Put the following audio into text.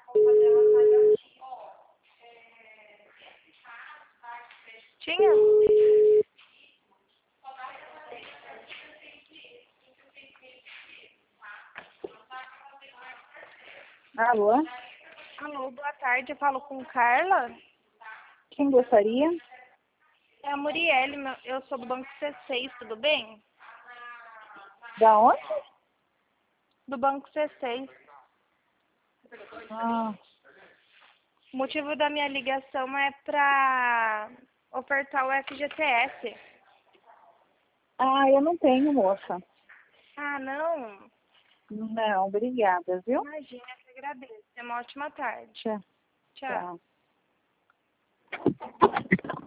Tinha? Alô? Alô, boa tarde. Eu falo com Carla. Quem gostaria? É a Murielle, eu sou do Banco C6, tudo bem? Da onde? Do Banco C6. Ah, O motivo da minha ligação é para ofertar o FGTS. eu não tenho, moça. Ah, não? Não, obrigada, viu? Imagina, eu que agradeço. Tenha uma ótima tarde. Tchau. Tchau. Tchau.